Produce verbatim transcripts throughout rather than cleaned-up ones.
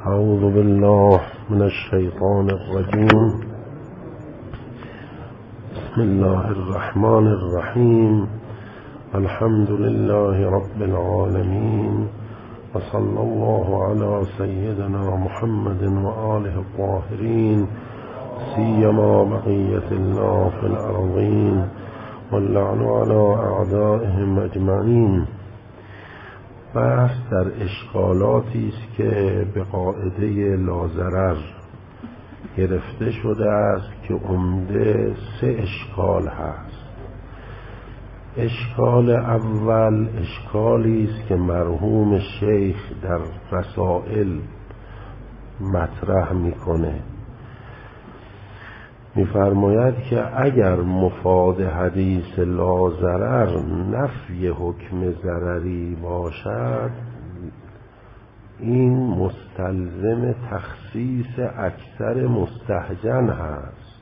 اعوذ بالله من الشیطان الرجیم. بسم الله الرحمن الرحیم. الحمد لله رب العالمین و صلی الله علی سیدنا محمد و آله الطاهرین سیما بقیة الله فی الارضین واللعن علی اعدائهم اجمعین. بحث در اشکالاتی است که به قاعده لاضرر گرفته شده است که عمده سه اشکال هست. اشکال اول اشکالی است که مرحوم شیخ در رسائل مطرح میکنه، میفرماید که اگر مفاد حدیث لاضرر نفی حکم ضرری باشد، این مستلزم تخصیص اکثر مستهجن هست،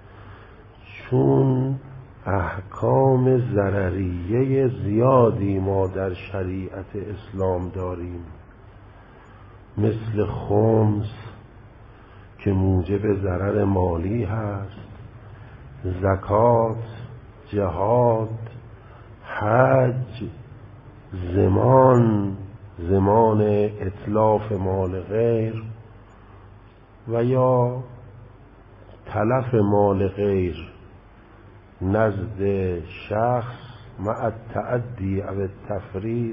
چون احکام ضرریه زیادی ما در شریعت اسلام داریم، مثل خمس که موجب ضرر مالی هست، زکات، جهاد، حج، زمان زمان اتلاف مال غیر و یا تلف مال غیر نزد شخص مع التعدی او التفرید،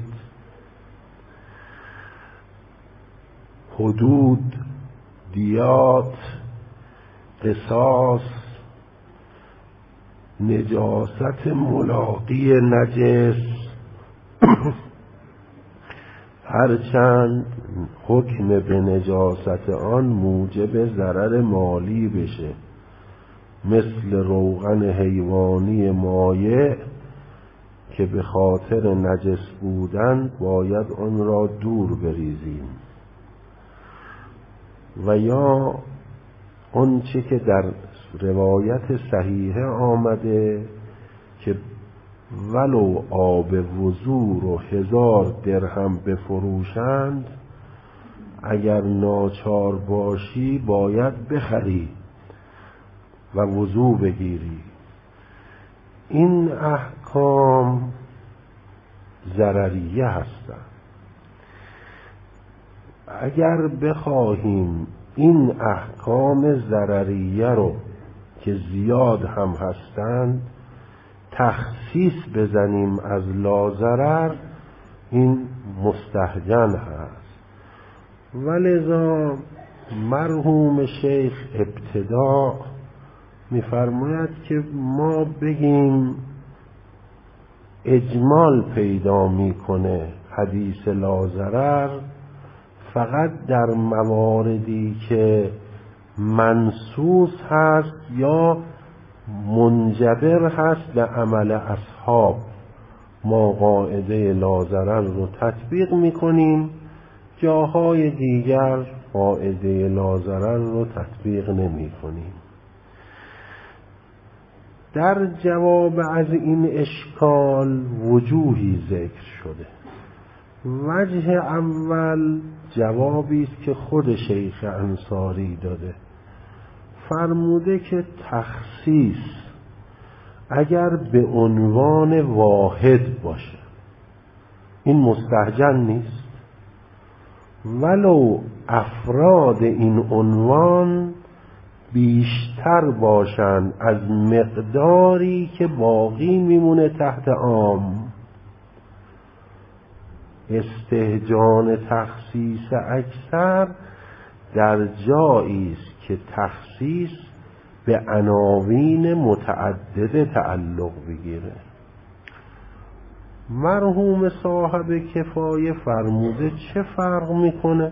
حدود، دیات، قصاص، نجاست ملاقی نجس، هرچند حکم به نجاست آن موجب ضرر مالی بشه، مثل روغن حیوانی مایع که به خاطر نجس بودن باید آن را دور بریزیم، و یا اون چه که در روایت صحیحه آمده که ولو آب وضو رو هزار درهم بفروشند، اگر ناچار باشی باید بخری و وضو بگیری. این احکام ضرریه هستند. اگر بخواهیم این احکام ضرریه رو که زیاد هم هستند تخصیص بزنیم از لاضرر، این مستهجن هست. ولذا مرحوم شیخ ابتدا میفرماید که ما بگیم اجمال پیدا میکنه حدیث لاضرر فقط در مواردی که منصوص هست یا منجبر هست به عمل اصحاب، ما قاعده لاضرر رو تطبیق میکنیم، جاهای دیگر قاعده لاضرر رو تطبیق نمی کنیم. در جواب از این اشکال وجوهی ذکر شده. وجه اول جوابی است که خود شیخ انصاری داده، فرموده که تخصیص اگر به عنوان واحد باشه این مستهجن نیست، ولو افراد این عنوان بیشتر باشند از مقداری که باقی میمونه تحت عام. استهجان تخصیص اکثر در جایی است که تخصیص به عناوین متعدد تعلق بگیره. مرحوم صاحب کفایه فرموده چه فرق میکنه؟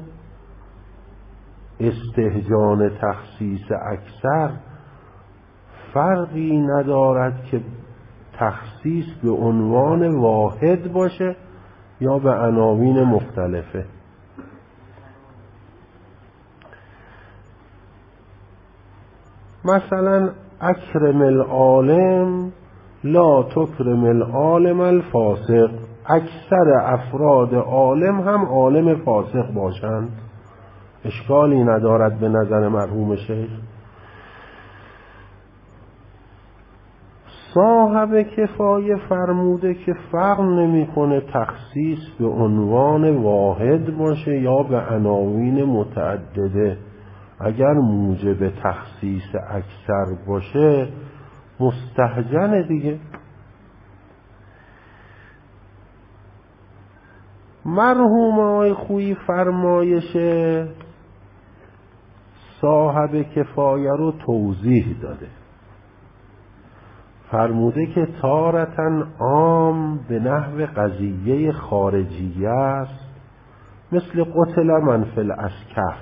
استهجان تخصیص اکثر فرقی ندارد که تخصیص به عنوان واحد باشه یا به عناوین مختلفه. مثلا اکرم العالم لا تکرم العالم الفاسق، اکثر افراد عالم هم عالم فاسق باشند، اشکالی ندارد به نظر مرحوم شیخ. صاحب کفایه فرموده که فرق نمی‌کنه تخصیص به عنوان واحد باشه یا به عناوین متعدده. اگر موجب تخصیص اکثر باشه مستهجن دیگه. مرحوم آقای خویی فرمایش صاحب کفایه رو توضیح داده. فرموده که تارتن عام به نحو قضیه خارجیه است، مثل قتل من فی العسکر.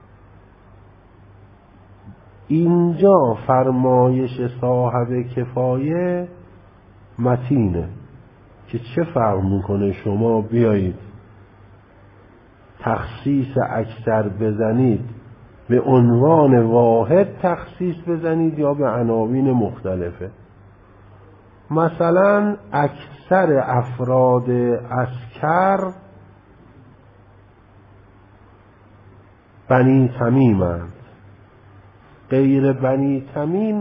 اینجا فرمایش صاحب کفایه متینه که چه فرق میکنه شما بیایید تخصیص اکثر بزنید به عنوان واحد تخصیص بزنید یا به عناوین مختلفه. مثلا اکثر افراد عسکر بنی تمیمند، غیر بنی تمیم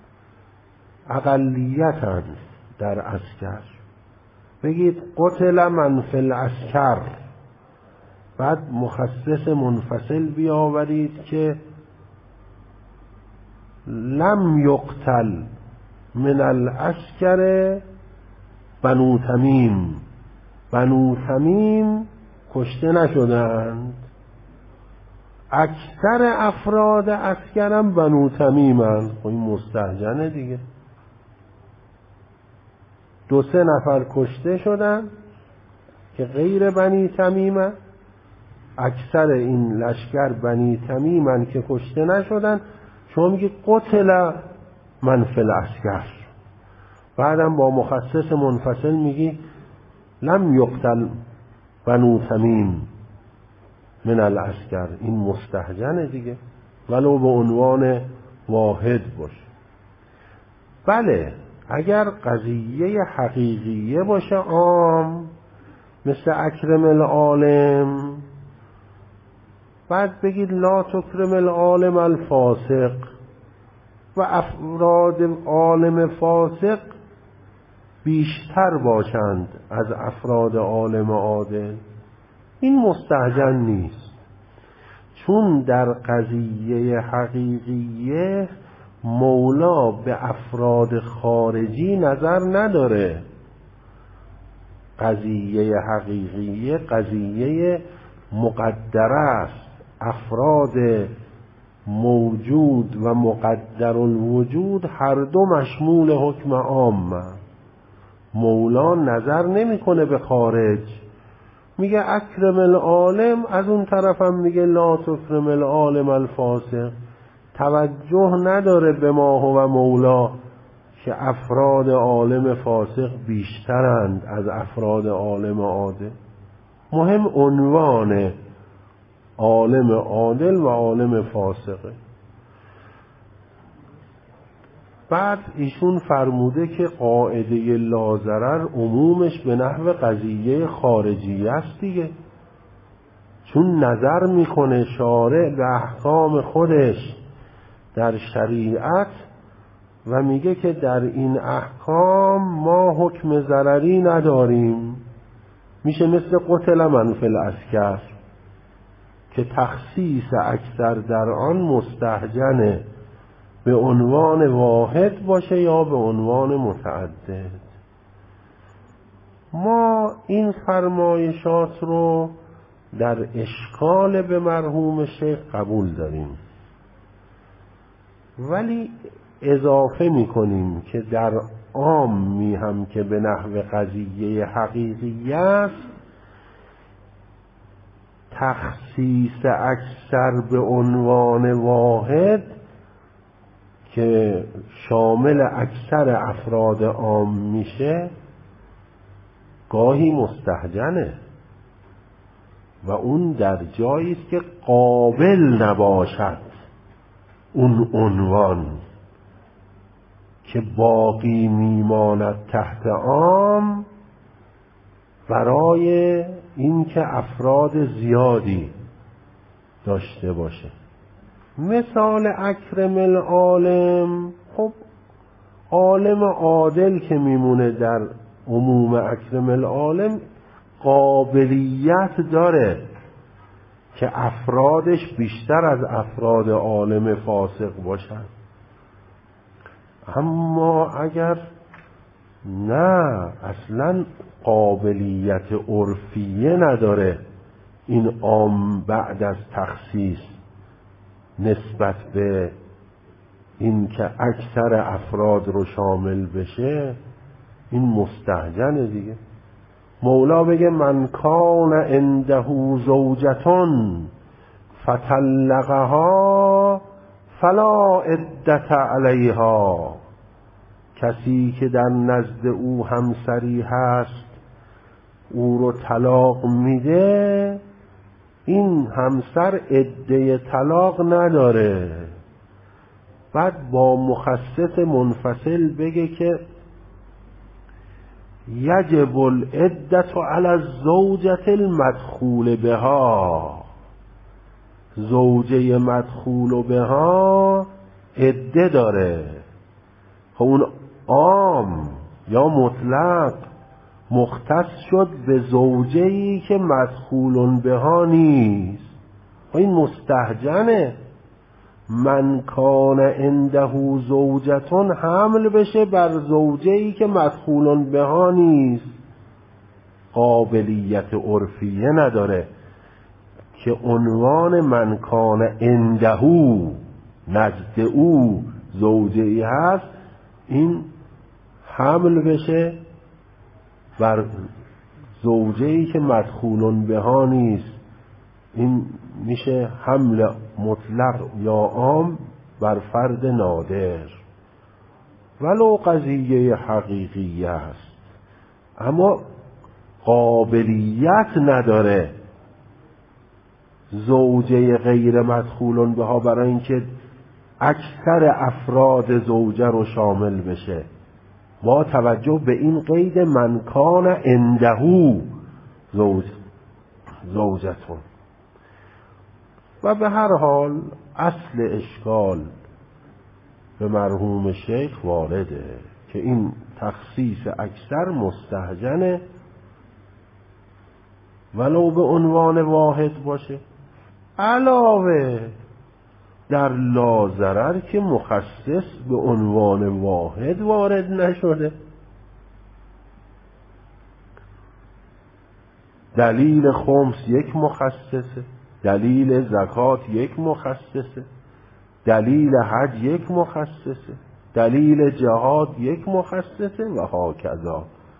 اقلیتند در عسکر. بگید قتل من فی العسکر، بعد مخصص منفصل بیاورید که لم یقتل من العسکر بنو تمیم، بنو تمیم کشته نشدند، اکثر افراد عسکرم بنو تمیمند. خب این مستهجنه دیگه. دو سه نفر کشته شدن که غیر بنی تمیمن، اکثر این لشکر بنی تمیمن که کشته نشدن. شما میگی قتل من فی العسکر، بعدم با مخصص منفصل میگی لم یقتل بنو تمیم من العسکر. این مستهجنه دیگه، ولو به عنوان واحد باشه. بله اگر قضیه حقیقیه باشه عام، مثل اکرم العالم، بعد بگید لا تکرم العالم الفاسق، و افراد عالم فاسق بیشتر باشند از افراد عالم عادل. این مستهجن نیست، چون در قضیه حقیقیه مولا به افراد خارجی نظر نداره. قضیه حقیقیه قضیه مقدره است، افراد موجود و مقدر الوجود هر دو مشمول حکم عام. مولا نظر نمیکنه به خارج، میگه اکرم العالم، از اون طرفم میگه لا تکرم العالم الفاسق. توجه نداره به ما هو مولا که افراد عالم فاسق بیشترند از افراد عالم عادل. مهم عنوان عالم عادل و عالم فاسقه. بعد ایشون فرموده که قاعده لاضرر عمومش به نحو قضیه خارجی است دیگه، چون نظر میکنه شارع به احکام خودش در شریعت و میگه که در این احکام ما حکم ضرری نداریم. میشه مثل قتل من فی العسکر که تخصیص اکثر در آن مستهجنه، به عنوان واحد باشه یا به عنوان متعدد. ما این فرمایشات رو در اشکال به مرحوم شیخ قبول داریم، ولی اضافه میکنیم که در عامی هم که به نحو قضیه حقیقی است، تخصیص اکثر به عنوان واحد که شامل اکثر افراد عام میشه گاهی مستهجنه و اون در جایی است که قابل نباشد اون عنوان که باقی میماند تحت عام، برای اینکه افراد زیادی داشته باشه. مثال اکرم العالم، خب عالم عادل که میمونه در عموم اکرم العالم قابلیت داره که افرادش بیشتر از افراد عالم فاسق باشن. اما اگر نه اصلا قابلیت عرفیه نداره این عام بعد از تخصیص نسبت به این که اکثر افراد رو شامل بشه، این مستهجنه دیگه. مولا بگه من کان عنده زوجتون فطلقها فلا عدت علیها، کسی که در نزد او همسری هست او رو طلاق میده، این همسر عده طلاق نداره. بعد با مخصص منفصل بگه که یجب العدت علی الزوجة المدخول بها، زوجه مدخول بها عده داره. خب اون عام یا مطلق مختص شد به زوجه‌ای که مدخول بها نیست. خب این مستهجنه. من کان عنده زوجتون حمل بشه بر زوجه‌ای که مدخول بها نیست، قابلیت عرفیه نداره که عنوان من کان عنده نزد او زوجه‌ای هست این حمل بشه بر زوجه‌ای که مدخول بها نیست. این میشه حمل مطلق یا عام بر فرد نادر، ولو قضیه حقیقی است، اما قابلیت نداره زوجه غیر مدخول بها برای اینکه اکثر افراد زوجه رو شامل بشه، با توجه به این قید من کان عنده زوج زوجتون. و به هر حال اصل اشکال به مرحوم شیخ وارده که این تخصیص اکثر مستهجنه ولو به عنوان واحد باشه، علاوه در لا ضرر که مخصص به عنوان واحد وارد نشده. دلیل خمس یک مخصصه، دلیل زکات یک مخصصه، دلیل حج یک مخصصه، دلیل جهاد یک مخصصه و هاکذا.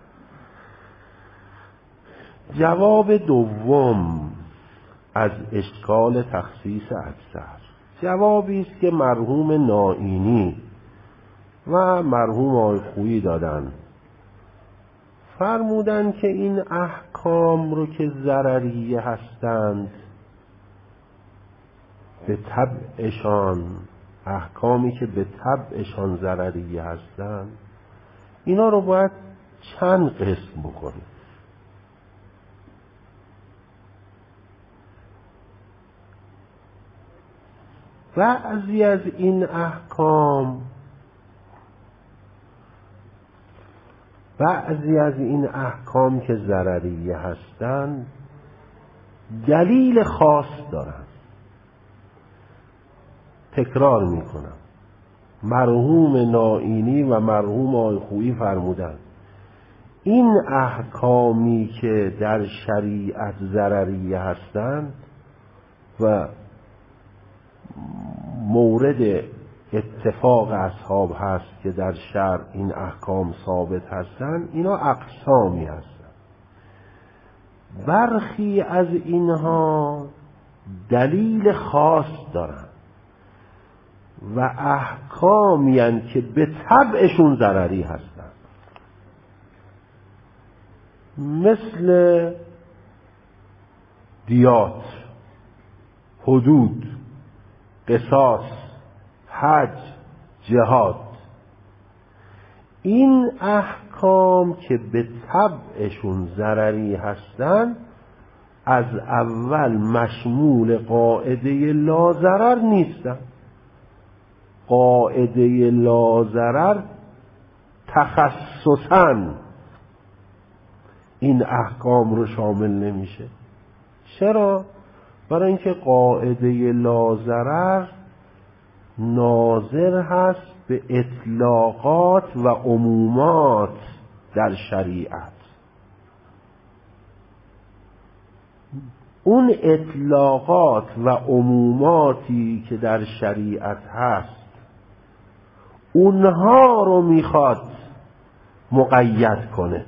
جواب دوم از اشکال تخصیص اکثر جوابی است که مرحوم نائینی و مرحوم آقای خویی دادن. فرمودن که این احکام رو که ضرریه هستند به طبعشان، احکامی که به طبعشان ضرریه هستند، اینا رو باید چند قسم بکنیم. بعضی از این احکام بعضی از این احکام که ضرریه هستند دلیل خاص دارند. تکرار میکنم، مرحوم نائینی و مرحوم آقای خویی فرمودند این احکامی که در شریعت ضرریه هستند و مورد اتفاق اصحاب هست که در شرع این احکام ثابت هستند، اینا اقسامی هستند. برخی از اینها دلیل خاص دارند و احکامی هستند که به طبعشون ضرری هستند، مثل دیات، حدود، قصاص، حج، جهاد. این احکام که به طبعشون ضرری هستند از اول مشمول قاعده لا ضرر نیستن. قاعده لا ضرر تخصصاً این احکام رو شامل نمیشه. چرا؟ برای اینکه قاعده لا ضرر ناظر هست به اطلاقات و عمومات در شریعت. اون اطلاقات و عموماتی که در شریعت هست اونها رو میخواد مقید کنه.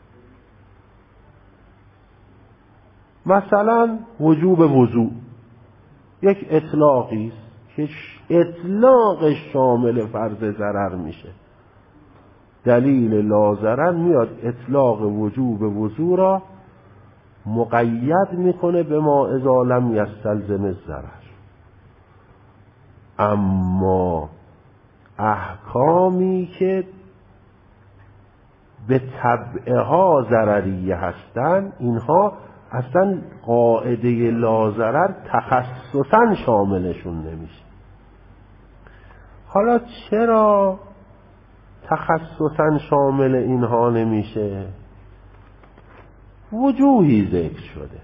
مثلا وجوب وضوء یک اطلاقی است که اطلاق شامل فرض ضرر میشه. دلیل لا ضرر میاد اطلاق وجوب وضوء را مقید میکنه به ما اذا لم یستلزم الضرر. اما احکامی که به طبعها ضرریه هستن اینها اصلا قاعده لا ضرر تخصصاً شاملشون نمیشه. حالا چرا تخصصاً شامل اینها نمیشه؟ وجوهی ذکر شده.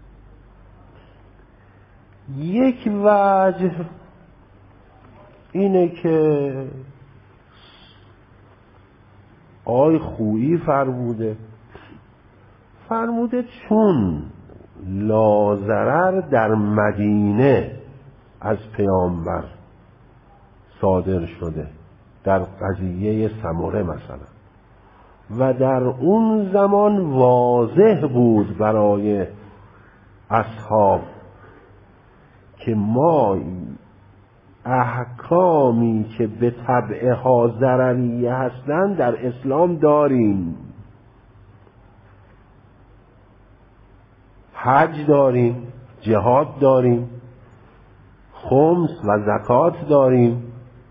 یک وجه اینه که آی خویی فرموده فرموده چون لا ضرر در مدینه از پیامبر صادر شده در قضیه سمره مثلا و در اون زمان واضح بود برای اصحاب که ما احکامی که به طبعها ضرریه هستند در اسلام داریم. حج داریم، جهاد داریم، خمس و زکات داریم،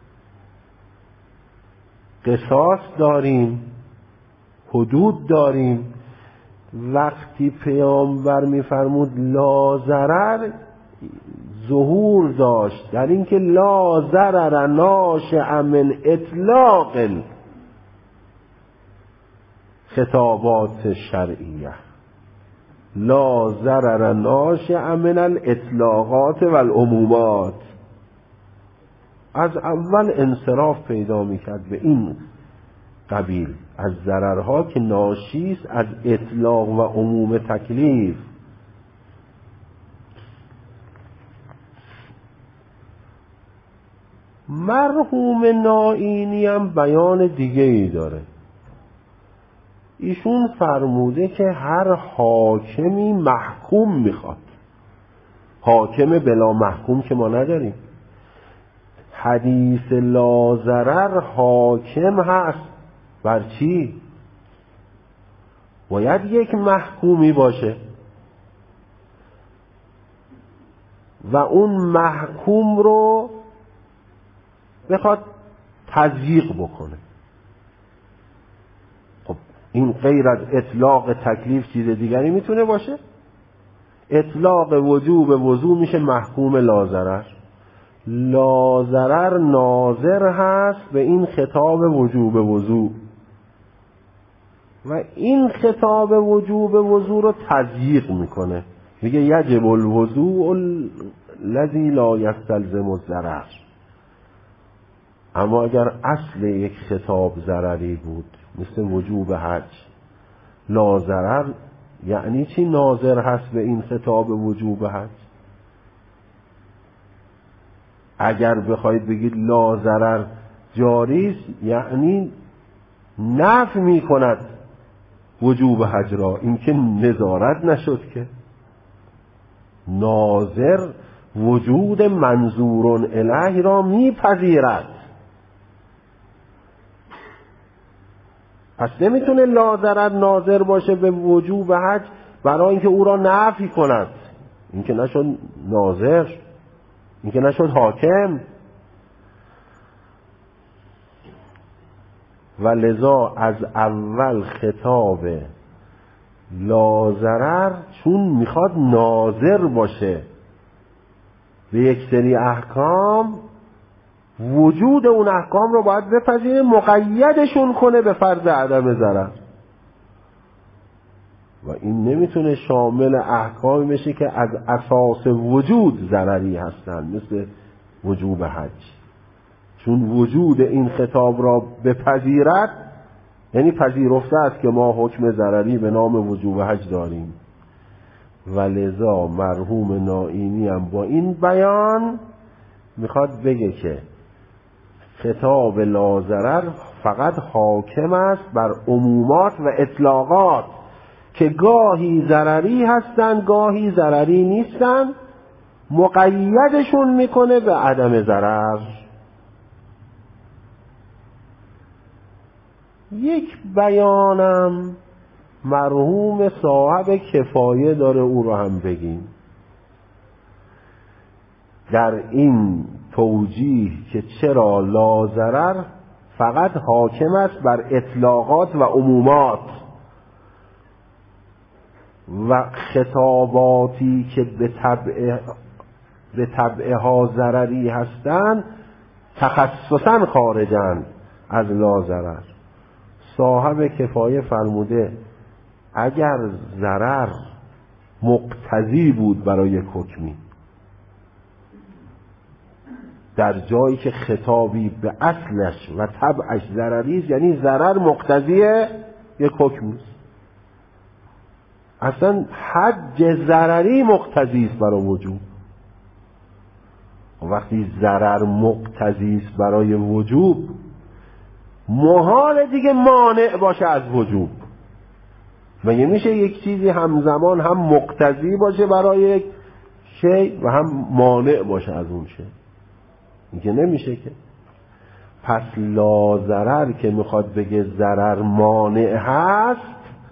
قصاص داریم، حدود داریم. وقتی پیامبر میفرمود لا ضرر ظهور داشت در اینکه لا ضرر ناشئ من اطلاق خطابات شرعیه، لا ضرر ناشئ من الاطلاقات و العمومات. از اول انصراف پیدا میکرد به این قبیل از ضررها که ناشی است از اطلاق و عموم تکلیف. مرحوم نائینی هم بیان دیگه ای داره. ایشون فرموده که هر حاکمی محکوم میخواد. حاکم بلا محکوم که ما نداریم. حدیث لا ضرر حاکم هست بر چی؟ باید یک محکومی باشه و اون محکوم رو بخواد تضییق بکنه. خب این غیر از اطلاق تکلیف چیز دیگری میتونه باشه؟ اطلاق وجوب وضوء میشه محکوم لا ضرر. لا ضرر ناظر هست به این خطاب وجوب وضوء و این خطاب وجوب وضوء رو تضییق میکنه، میگه یجب الوضوء الذی لا یستلزم الضرر. اما اگر اصل یک خطاب ضرری بود مثل وجوب حج، لا ضرر یعنی چی ناظر هست به این خطاب وجوب حج؟ اگر بخواید بگید لا ضرر جاری است یعنی نفی می کند وجوب حج را، این که نظارت نشد که. ناظر وجود منظور الیه را میپذیرد، پس نمیتونه لا ضرر ناظر باشه به وجوب حج برای اینکه او را نفی کند. این که نشد ناظر، این که نشد حاکم. و لذا از اول خطاب لاضرر چون میخواد ناظر باشه به یک سری احکام، وجود اون احکام رو باید بپذیره، مقیدشون کنه به فرض عدم ضرر. و این نمیتونه شامل احکامی بشه که از اساس وجود ضرری هستن، مثل وجوب حج. چون وجود این خطاب را بپذیرد یعنی پذیرفته است که ما حکم ضرری به نام وجوب حج داریم. و لذا مرحوم نائینی هم با این بیان میخواد بگه که خطاب لاضرر فقط حاکم است بر عمومات و اطلاقات که گاهی ضرری هستن گاهی ضرری نیستن، مقیدشون میکنه به عدم ضرر. یک بیانم مرحوم صاحب کفایه داره، او رو هم بگیم در این توجیه که چرا لاضرر فقط حاکم است بر اطلاقات و عمومات و خطاباتی که به طبع به طبعها ضرری هستند تخصصاً خارجند از لاضرر. صاحب کفایه فرموده اگر ضرر مقتضی بود برای حکمی، در جایی که خطابی به اصلش و طبعش ضرری است، یعنی ضرر مقتضی یک حکمی است. اصلا حج ضرری مقتضی است برای وجوب. وقتی ضرر مقتضی است برای وجوب، محال دیگه مانع باشه از وجوب. مگه میشه یک چیزی همزمان هم مقتضی باشه برای یک شی و هم مانع باشه از اون شی؟ این که نمیشه که. پس لاضرر که میخواد بگه ضرر مانع هست،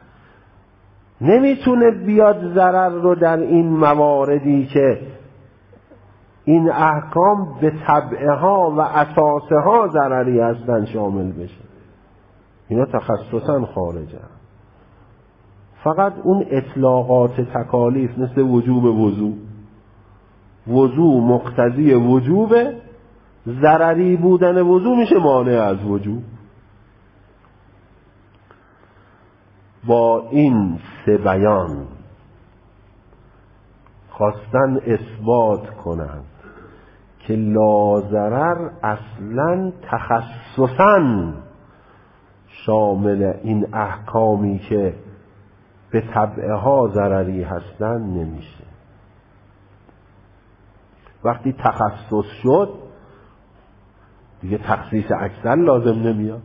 نمیتونه بیاد ضرر رو در این مواردی که این احکام به طبعها و اساسها ضرری هستن شامل بشه. اینا تخصصاً خارجه. فقط اون اطلاقات تکالیف مثل وجوب وضو، وضو مقتضی وجوبه، ضرری بودن وضو میشه مانع از وجوب. با این سه بیان خواستن اثبات کنند که لاضرر اصلاً تخصصاً شامل این احکامی که به طبعها ضرری هستن نمیشه. وقتی تخصص شد دیگه تخصیص اکثر لازم نمیاد.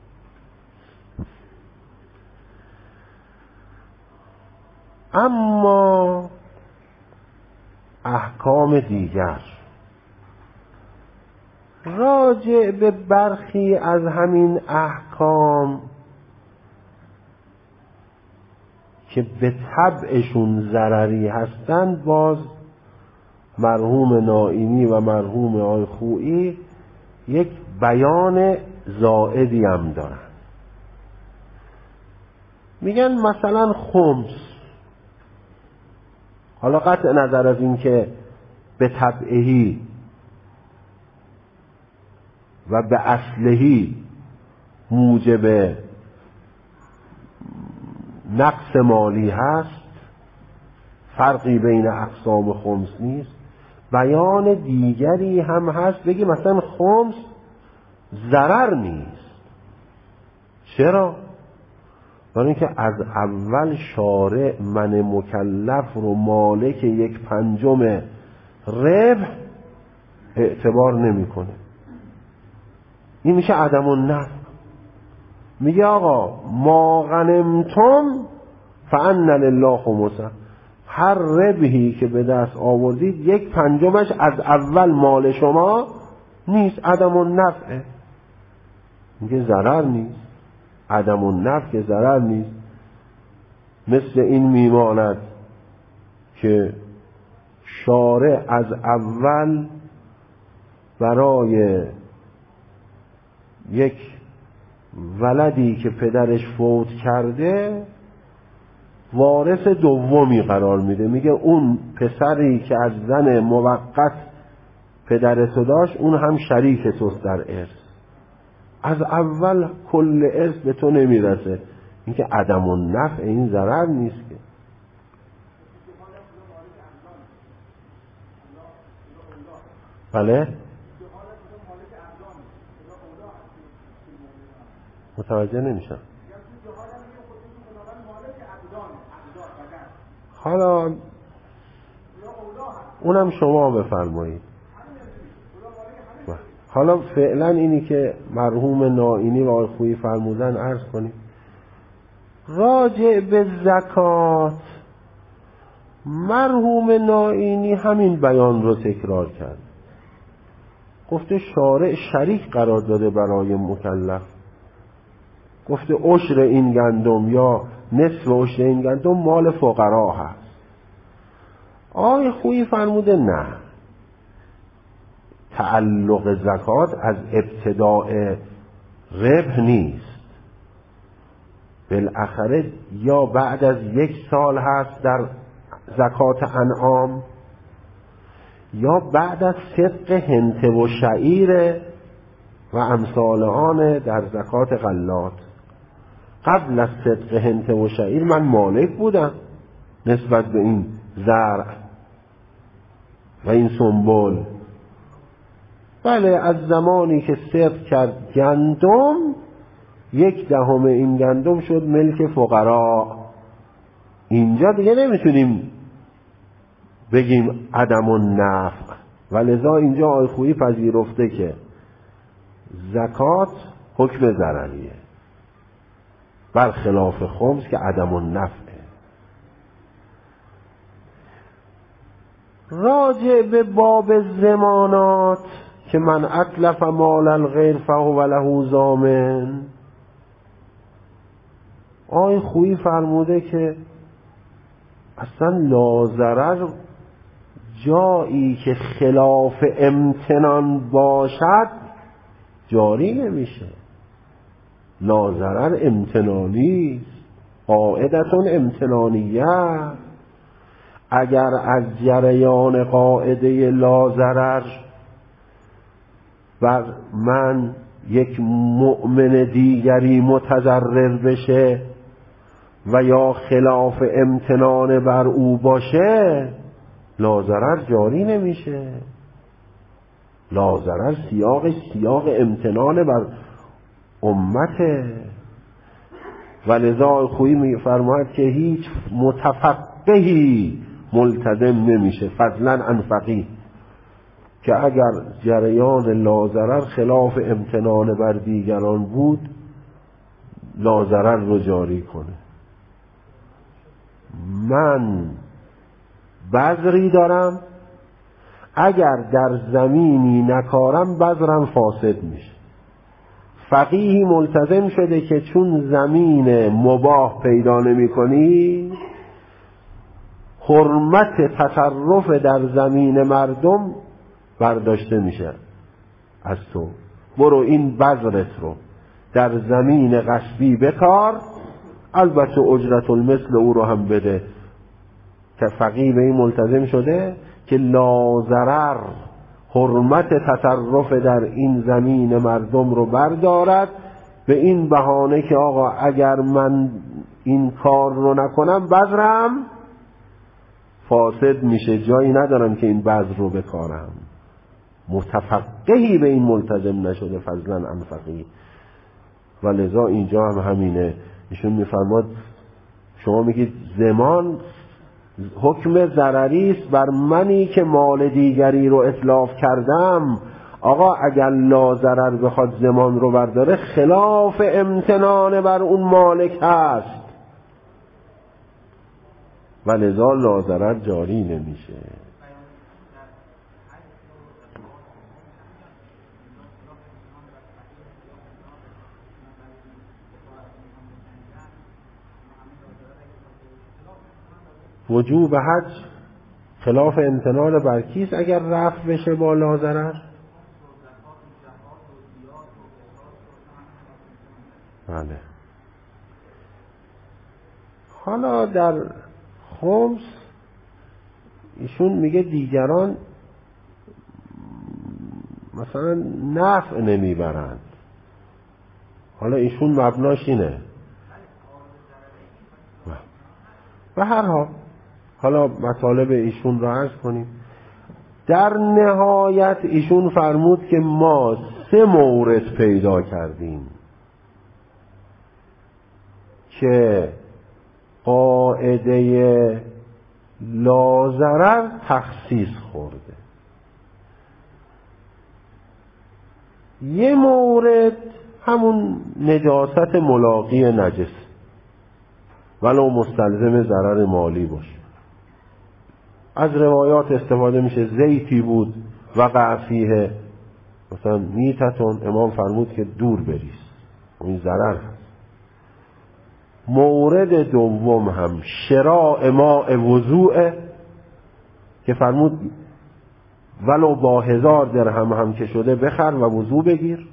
اما احکام دیگر راجع به برخی از همین احکام که به طبعشون ضرری هستند، باز مرحوم نائینی و مرحوم آی خویی یک بیان زائدی هم دارن. میگن مثلا خمس، حالا قطع نظر از این که به طبعهی و به اصلهی موجب نقص مالی هست، فرقی بین اقسام خمس نیست. بیان دیگری هم هست بگی مثلا خمس ضرر نیست. چرا؟ برای اینکه از اول شارع من مکلف رو مالک یک پنجم ربح اعتبار نمیکنه. این میشه عدم النفع. میگه آقا ما غنمتم فان لله خمسه، هر ربحی که به دست آوردید یک پنجمش از اول مال شما نیست، عدم النفع. میگه ضرر نیست، عدم النفع که ضرر نیست. مثل این میماند که شارع از اول برای یک ولدی که پدرش فوت کرده وارث دومی قرار میده، میگه اون پسری که از زن موقت پدر تو داشت اون هم شریک توست در ارث. از اول کل ارث به تو نمیرسه. این که عدم النفع، این ضرر نیست که. بله متوجه نمیشم. حالا اونم شما بفرمایید. حالا فعلا اینی که مرحوم نائینی و آقای خویی فرمودن عرض کنیم. راجع به زکات مرحوم نائینی همین بیان رو تکرار کرد. گفته شارع شریک قرار داده برای مکلف. گفته عشر این گندم یا نصف عشر این گندم مال فقرا هست. آقای خویی فرموده نه، تعلق زکات از ابتداء ربح نیست، بالاخره یا بعد از یک سال هست در زکات انعام یا بعد از صدق هنته و شعیر و امثال آن در زکات غلات. قبل از صدق هنته و شعیر من مالک بودم نسبت به این زرع و این سنبل. بله از زمانی که صدق کرد گندم، یک دهم این گندم شد ملک فقرا. اینجا دیگه نمیتونیم بگیم عدم النفع، ولذا اینجا آقای خویی پذیرفته که زکات حکم ضرریه، برخلاف خمس که عدم النفعه. راجع به باب ضمانات که من اتلف مال الغیر فهو له ضامن، آقای خویی فرموده که اصلا لاضرر جایی که خلاف امتنان باشد جاری نمیشه. لاضرر امتنانی است، قاعدتون امتنانیه. اگر از جریان قاعده لاضرر بر من یک مؤمن دیگری متضرر بشه و یا خلاف امتنان بر او باشه، لاضرر جاری نمیشه. لاضرر سیاق سیاق امتنان بر امته. ولذا خویی میفرماید که هیچ متفقهی ملتزم نمیشه فضلا عن فقیه، که اگر جریان لاضرر خلاف امتنان بر دیگران بود لاضرر رو جاری کنه. من بذری دارم، اگر در زمینی نکارم بذرم فاسد میشه. فقیهی ملتزم شده که چون زمین مباح پیدا نمی کنی، حرمت تصرف در زمین مردم برداشته میشه از تو. برو این بذرت رو در زمین غصبی بکار، البته اجرت المثل او رو هم بده. که فقیه به این ملتزم شده که لاضرر حرمت تصرف در این زمین مردم رو بردارد، به این بهانه که آقا اگر من این کار رو نکنم بذرم فاسد میشه، جایی ندارم که این بذر رو بکارم. متفقهی به این ملتزم نشده فضلا عن فقیه. ولذا اینجا هم همینه. ایشون میفرماد شما میگید ضمان حکم ضرری است بر منی که مال دیگری رو اتلاف کردم. آقا اگر لاضرر بخواد ضمان رو برداره خلاف امتنان بر اون مالک هست، ولذا لاضرر جاری نمیشه. وجوب حج خلاف امتنان بر کیست اگر رفع بشه با لاضرر؟ بله. حالا در خمس ایشون میگه دیگران مثلا نفع نمیبرند. حالا ایشون مبناش اینه. و هر حال حالا مطالب ایشون رو عرض کنیم. در نهایت ایشون فرمود که ما سه مورد پیدا کردیم که قاعده لاضرر تخصیص خورده. یه مورد همون نجاست ملاقی نجس ولو مستلزم ضرر مالی باشه. از روایات استفاده میشه زیتی بود وقع فیه مثلا میتتون، امام فرمود که دور بریز، این ضرر هست. مورد دوم هم شراء ماء وضوء که فرمود ولو با هزار درهم هم که شده بخر و وضوء بگیر.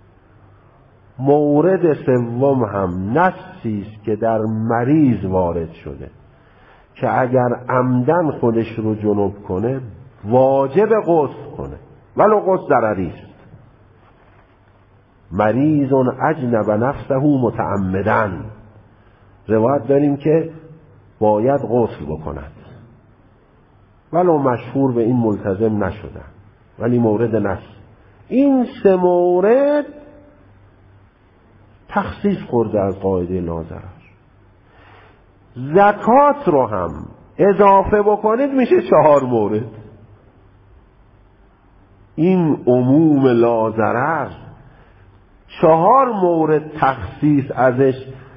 مورد سوم هم نصی است که در مریض وارد شده که اگر عمدن خودش رو جنوب کنه واجب غسل کنه ولو غسل ضرری است. مریض اجنب نفسه متعمدن، روایت داریم که باید غسل بکند ولو مشهور به این ملتزم نشدن، ولی مورد نص. این سه مورد تخصیص خورده از قاعده لاضرر. زکات رو هم اضافه بکنید میشه چهار مورد. این عموم لاضرر چهار مورد تخصیص ازش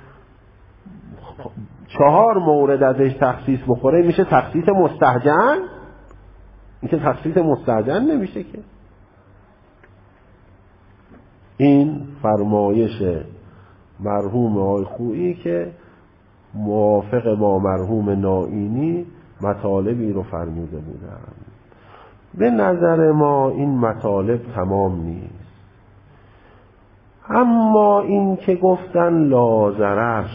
چهار مورد ازش تخصیص بخوره میشه تخصیص مستهجن. این که تخصیص مستهجن نمیشه که. این فرمایش مرحوم آقای خویی که موافق با مرحوم نائینی مطالبی رو فرموده بودن. به نظر ما این مطالب تمام نیست، اما این که گفتن لاضرر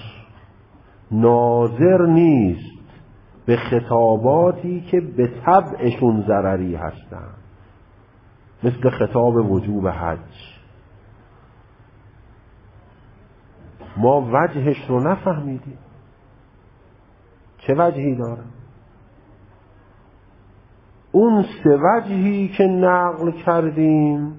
ناظر نیست به خطاباتی که به طبعشون ضرری هستند، مثل خطاب وجوب حج. ما وجهش رو نفهمیدیم. چه وجهی داره؟ اون سه وجهی که نقل کردیم،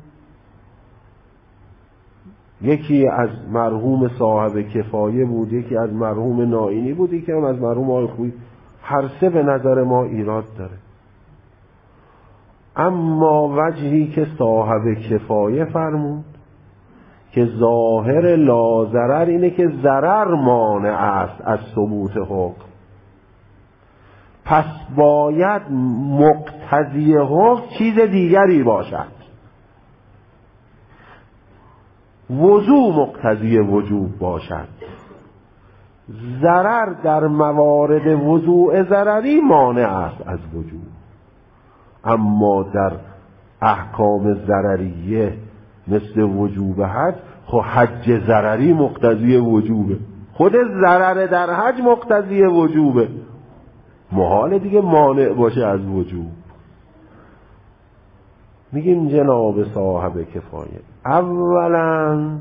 یکی از مرحوم صاحب کفایه بود، یکی از مرحوم نائینی بود، یکی هم از مرحوم آقای خویی. هر سه به نظر ما ایراد داره. اما وجهی که صاحب کفایه فرمود که ظاهر لاضرر اینه که ضرر مانع است از ثبوت حکم، پس باید مقتضی حکم چیز دیگری باشد. وضوء مقتضی وجوب باشد. ضرر در موارد وضوء ضرری مانع است از وجوب، اما در احکام ضرریه مثل وجوب حج، خب حج ضرری مقتضی وجوبه، خود ضرر در حج مقتضی وجوبه، محال دیگه مانع باشه از وجوب. میگیم جناب صاحب کفایه، اولا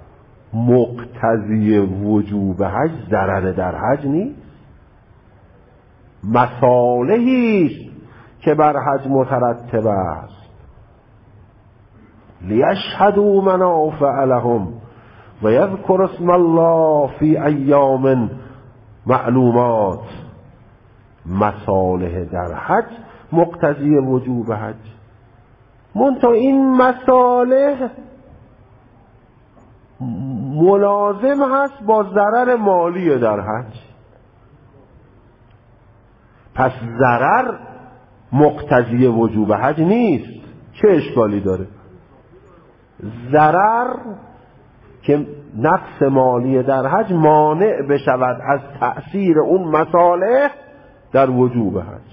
مقتضی وجوب حج ضرر در حج نیست، مصالحی است که بر حج مترتب است. لیشهدوا منافع لهم و یذکر اسم الله فی ایام معلومات. مصالح در حج مقتضی وجوب حج، منتها این مصالح ملازم هست با ضرر مالی در حج. پس ضرر مقتضی وجوب حج نیست. چه اشکالی داره؟ ضرر که نقص مالی در حج مانع بشود از تأثیر اون مصالح در وجوب حج.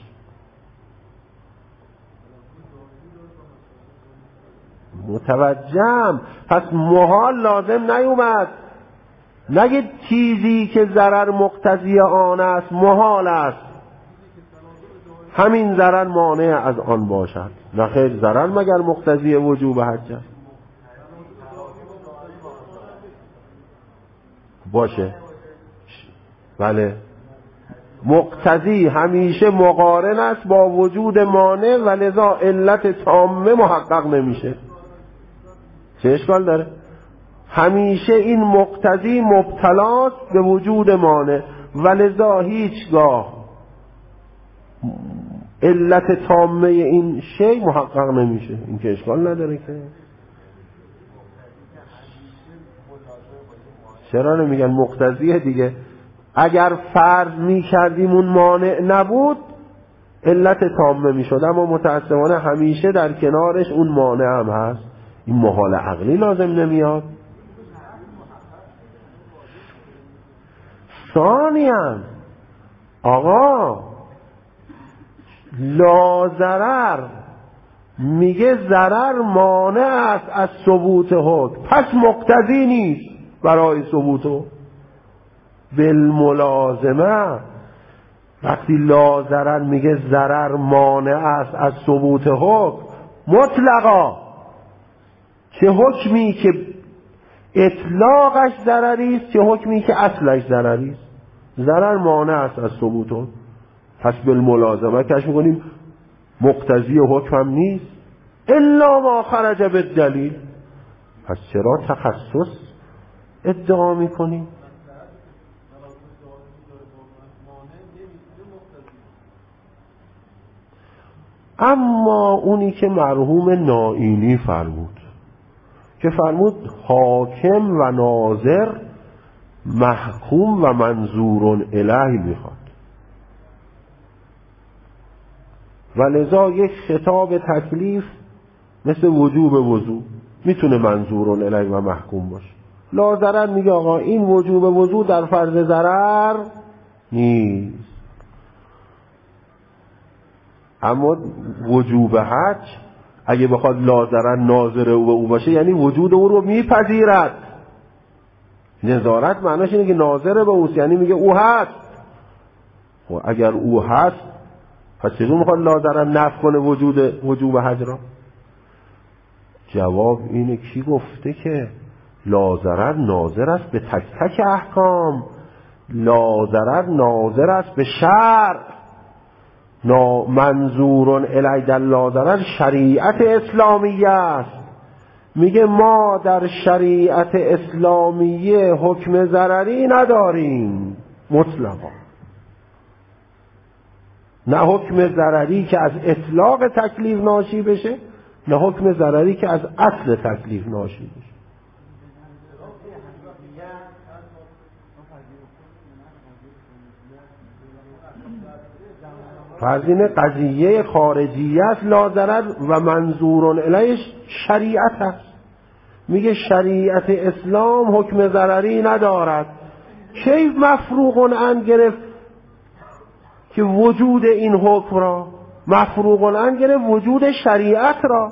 متوجهم. پس محال لازم نیومد نگید چیزی که ضرر مقتضی آن است محال است، همین ضرر مانع از آن باشد. نه خیر، ضرر مگر مقتضی وجوب حج است؟ باشه، بله، مقتضی همیشه مقارن است با وجود مانع و لذا علت تامه محقق نمیشه. چه اشکال داره؟ همیشه این مقتضی مبتلاست به وجود مانع و لذا هیچگاه علت تامه این شی محقق نمیشه. این که اشکال نداره که. چرا نمیگن مقتضیه دیگه؟ اگر فرض میکردیم اون مانع نبود علت تامه میشد، اما متاسفانه همیشه در کنارش اون مانع هم هست. این محال عقلی لازم نمیاد. ثانیاً آقا لا ضرر میگه ضرر مانع است از ثبوت حکم، پس مقتضی نیست برای ثبوت حکم. بالملازمه وقتی لا ضرر میگه ضرر مانع است از ثبوت حکم مطلقا، چه حکمی که اطلاقش ضرری است چه حکمی که اصلش ضرری است، ضرر مانع است از ثبوت حکم. پس بالملازمه کش میکنیم مقتضی حکم هم نیست الا ما خرج بالدلیل. پس چرا تخصص ادعا میکنیم؟ اما اونی که مرحوم نائینی فرمود که فرمود حاکم و ناظر محکوم و منظور الیه میخواد و لذا یک خطاب تکلیف مثل وجوب وضو میتونه منظور الیه و محکوم باشه. لا ضرر میگه آقا این وجوب وضو در فرض ضرر نیست، اما وجوب حج اگه بخواد لا ضرر ناظر او او باشه یعنی وجود او رو میپذیرد. نظارت معناش اینه که ناظر به اوست، یعنی میگه او هست. و اگر او هست پس چطور میخواد لا ضرر نفی کنه وجود وجوب حج را؟ جواب اینه کی گفته که لا ضرر ناظر است به تک تک احکام، لا ضرر ناظر است به شرع. نا منظور الی در لا ضرر شریعت اسلامیه است. میگه ما در شریعت اسلامیه حکم ضرری نداریم مطلقا، نه حکم ضرری که از اطلاق تکلیف ناشی بشه نه حکم ضرری که از اصل تکلیف ناشی بشه. فرضین قضیه خارجیه است لا ضرر و منظور الیه شریعت است. میگه شریعت اسلام حکم ضرری ندارد. کی مفروغ ان گرفت که وجود این حکم را مفروغ ان گرفت وجود شریعت را.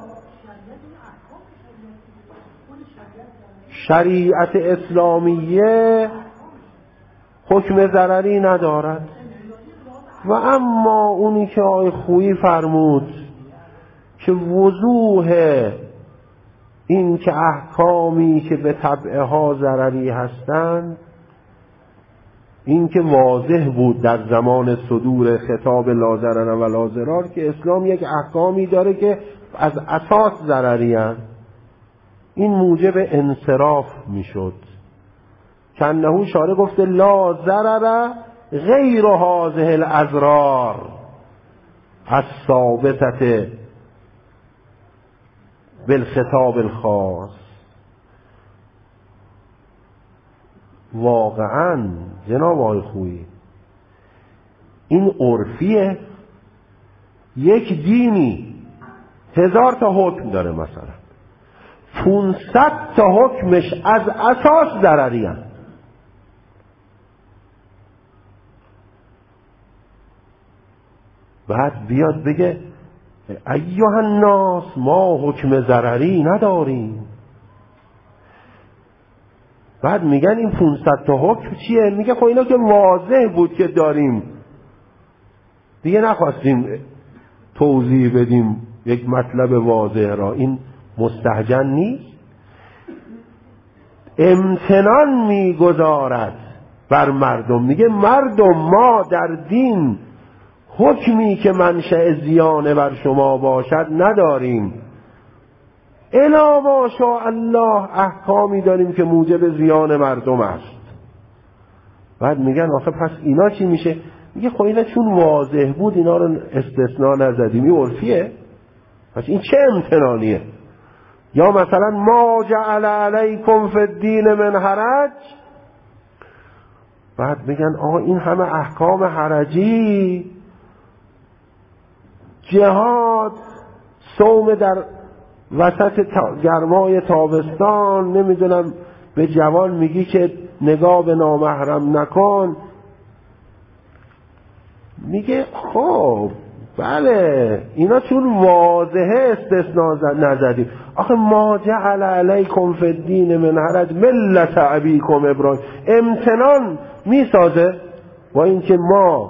شریعت اسلامیه حکم ضرری ندارد. و اما اونی که آقای خویی فرمود که وضوح این که احکامی که به طبعها ضرری هستند، این که واضح بود در زمان صدور خطاب لا ضرر و لا ضرار که اسلام یک احکامی داره که از اساس ضرری هست. این موجب انصراف میشد. کنهو شارع گفته لا ضرر غیر هذه الاضرار الثابتة بالخطاب الخاص. واقعا جناب آقای خویی این عرفیه. یک دینی هزار تا حکم داره، مثلا پونصد تا حکمش از اساس ضرری هست. بعد بیاد بگه ایها الناس ما حکم ضرری نداریم. بعد میگن این پانصد تا حکم چیه؟ میگه خب اینا که واضح بود که داریم، دیگه نخواستیم توضیح بدیم یک مطلب واضح را، این مستهجن نیست. امتنان میگذارد بر مردم، میگه مردم ما در دین حکمی که منشأ زیانه بر شما باشد نداریم، الا ما شاء الله احکامی داریم که موجب زیان مردم است. بعد میگن آخه پس اینا چی میشه؟ میگه خب اینا چون واضح بود اینا رو استثناء نزدیم، این عرفیه، پس این چه امتنانیه؟ یا مثلا ما جعل علیکم فی الدین من حرج، بعد میگن آقا این همه احکام حرجی، جهاد، صوم در وسط تا... گرمای تابستان، نمیدونم به جوان میگی که نگاه به نامحرم نکن، میگه خب بله اینا چون واضحه استثناء نزدیم. آخه ما جعل علیکم فی الدین من حرج ملت ابیکم ابراهیم، امتنان میسازه با اینکه ما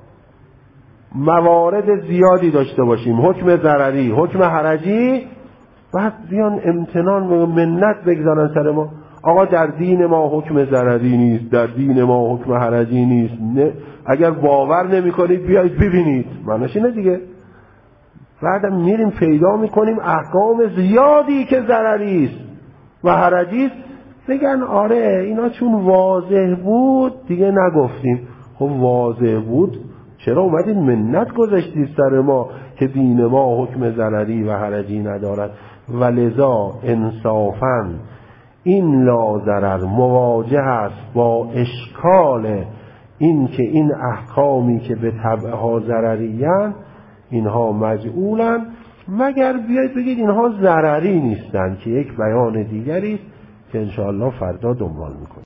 موارد زیادی داشته باشیم، حکم ضرری، حکم حرجی، بعد بیان امتنان و منت بگذارن سر ما. آقا در دین ما حکم ضرری نیست، در دین ما حکم حرجی نیست، نه. اگر باور نمی کنید بیایید ببینید، معنیش اینه دیگه. بعدم میریم پیدا میکنیم احکام زیادی که ضرری است و حرجی است، بگن آره اینا چون واضح بود دیگه نگفتیم. خب واضح بود چرا اومدید منت گذاشتید سر ما که دین ما حکم ضرری و حرجی ندارد؟ ولذا انصافاً این لا ضرر مواجه است با اشکال این که این احکامی که به طبعها ضرریان اینها مجعولن، مگر بیاید بگید اینها ضرری نیستن، که یک بیان دیگری است که انشاءالله فردا دنبال میکنیم.